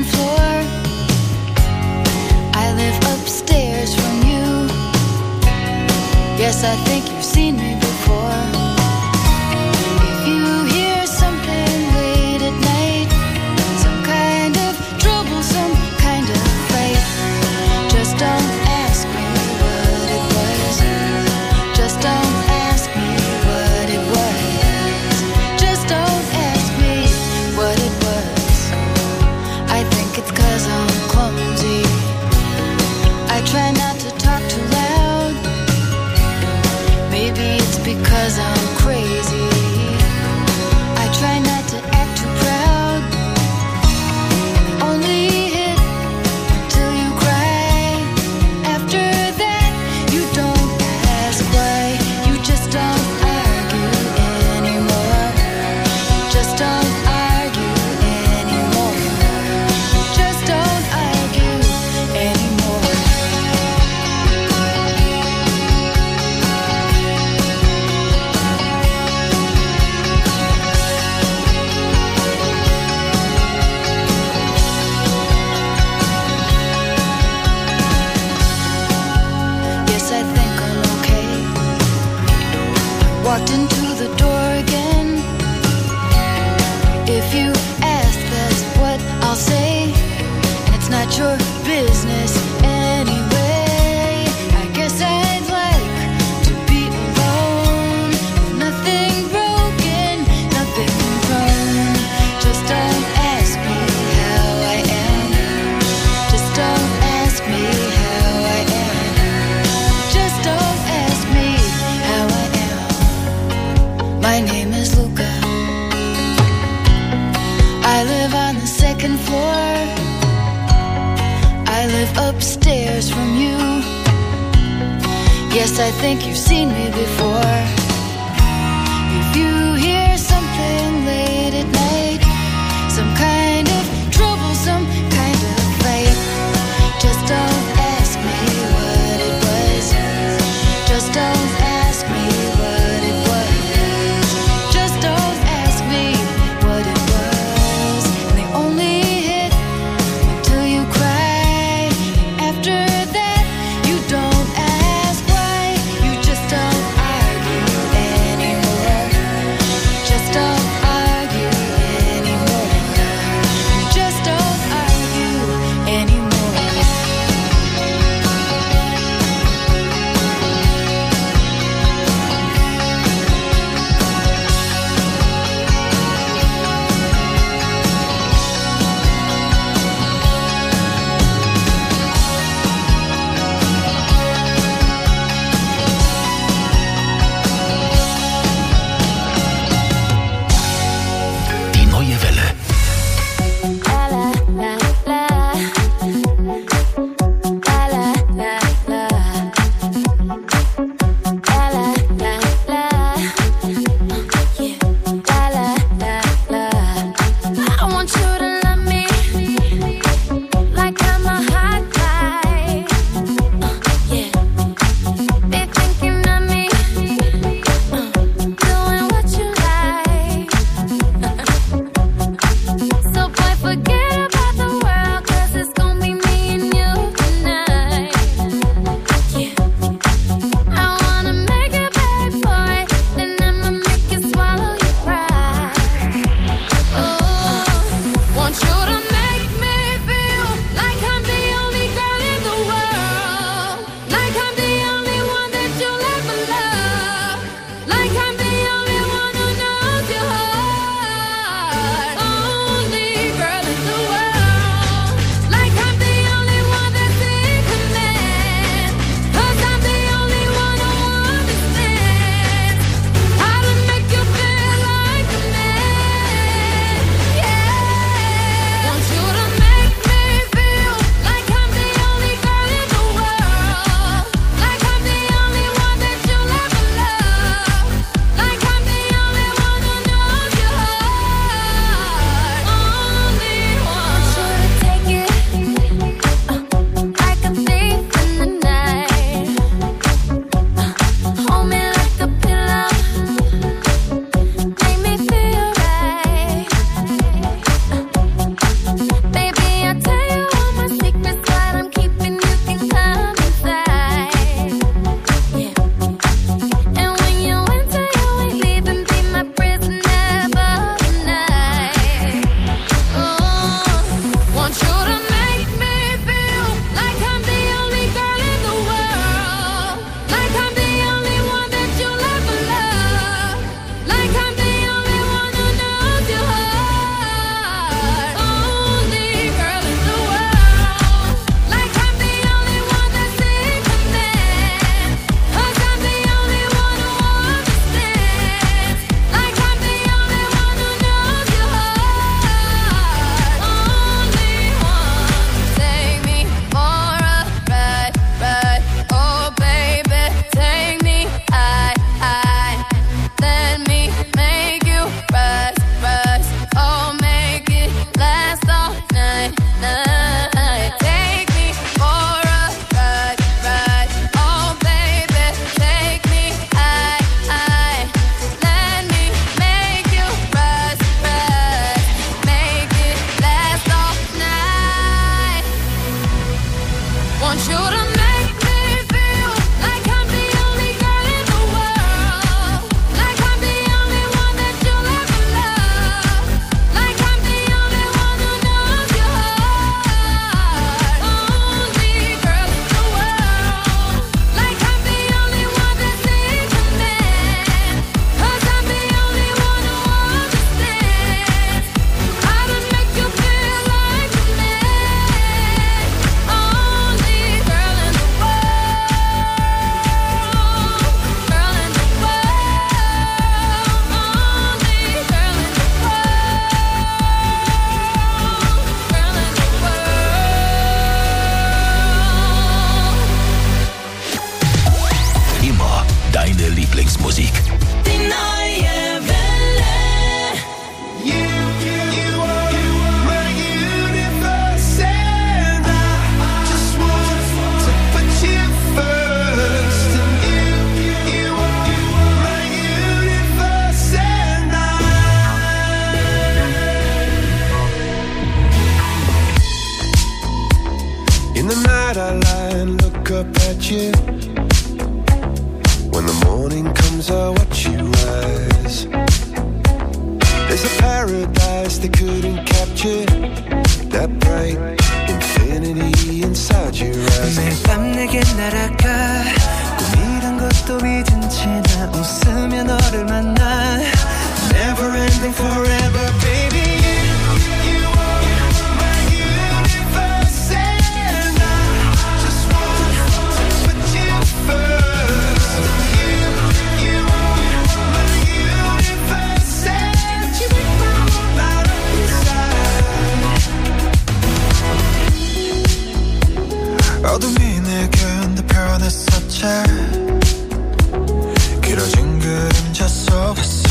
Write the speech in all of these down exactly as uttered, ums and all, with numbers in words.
floor. I live upstairs from you. Yes, I think you've seen me before. If you hear something late at night, some kind of trouble, some kind of fight, just don't ask me what it was. Just don't ask me what it was. Just don't ask me what it was. I think it's 'cause I'm clumsy. I try not to talk too loud. Maybe it's because I'm crazy. I try not to act too proud. Only hit till you cry. After that, you don't ask why. You just don't argue anymore. Just don't argue anymore. Just don't argue anymore. Yes, I think I'm okay. Walked into the door again. If you ask, that's what I'll say. And it's not your business anyway. I guess I'd like to be alone. Nothing broken, nothing wrong. Just don't ask me how I am. Just don't ask me how I am. Just don't ask me how I am. My name is Luca. I live on the second floor. I live upstairs from you. Yes, I think you've seen me before. If you hear something late at night, some kind of trouble, some kind of fight, just don't ask me what it was. Just don't ask me what it was. Just don't ask me what it was. And they only hit until you cry. After that, you don't ask why. You just don't argue eyes, they couldn't capture that bright infinity inside your eyes. 매일 밤 내게 날아가 꿈이란 것도 잊은 채 나 웃으며 너를 만나 Never ending forever baby. 어둠이 내겐 더 변했었지 길어진 그림자 속에서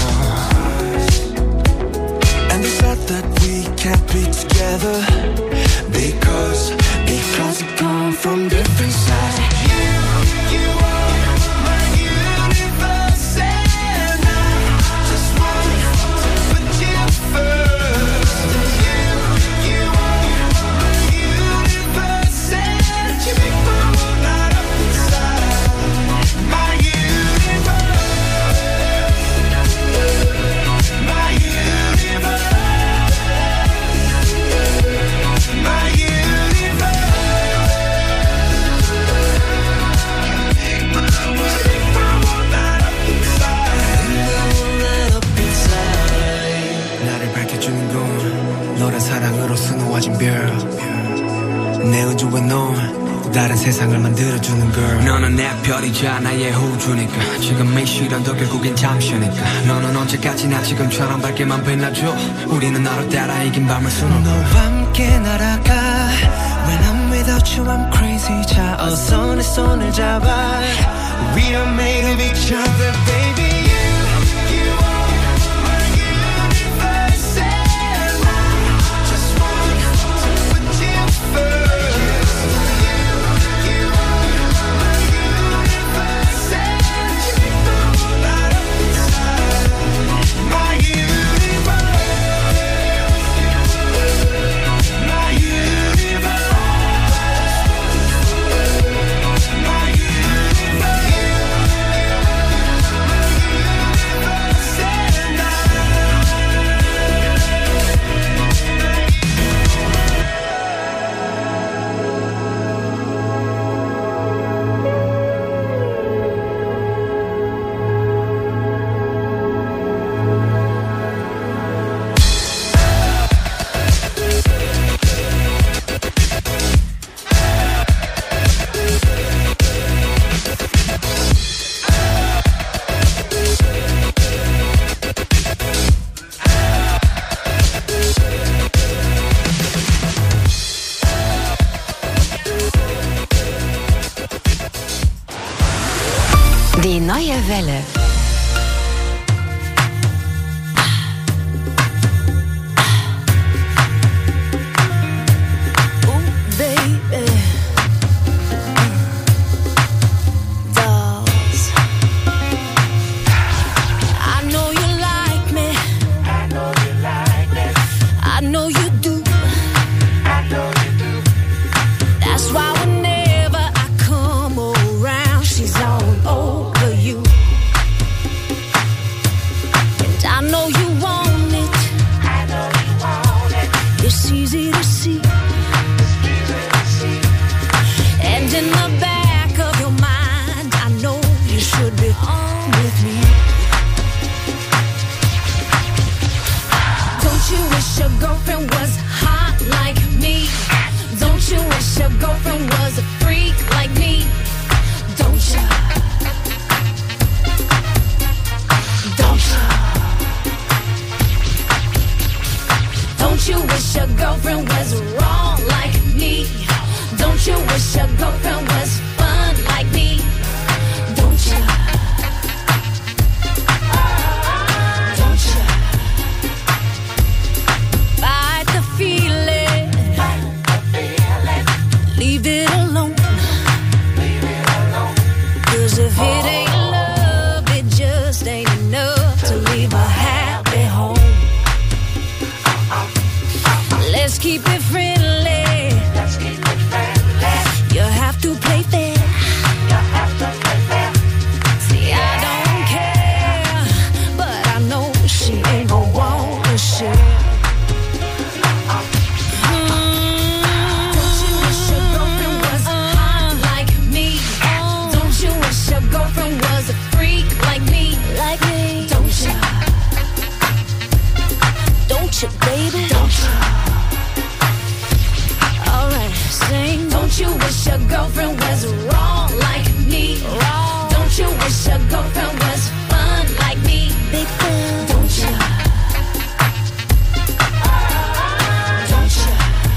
And they said that we can't be together Because, because we come from different sides. You, you are my universe And I just want to put you first. You, you are my universe And you make my world light up inside. My universe, my universe, my universe. 나를 밝혀주는 건 너란 사랑으로 수놓아진 별 내 우주에 넌 또 다른 세상을 만들어주는 girl. 너는 내 별이자 나의 호주니까 지금 이 시련도 결국엔 잠시니까 너는 언제까지나 지금처럼 밝게만 빛나줘. 우리는 너를 따라 이긴 밤을 수놓아 너와 함께 날아가 When I'm without you I'm crazy. 자 어서 내 손을 잡아 We are made of each other baby. Die Neue Welle. She ain't gon' wanna share. Don't you? Alright, sing. Don't you wish your girlfriend was wrong like me? Wrong. Don't you wish your girlfriend was fun like me? Big fan. Don't you? Don't you?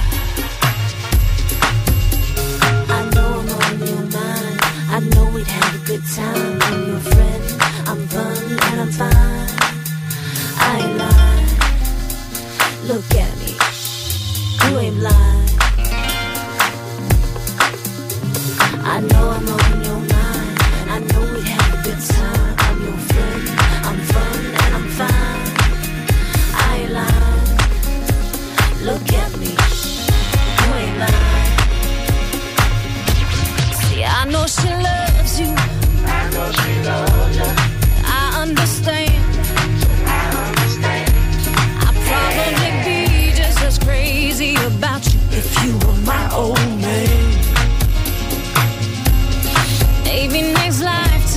I know I'm on your mind. I know we'd have a good time. I'm your friend. I'm fun and I'm fine. I ain't lying. Look at me.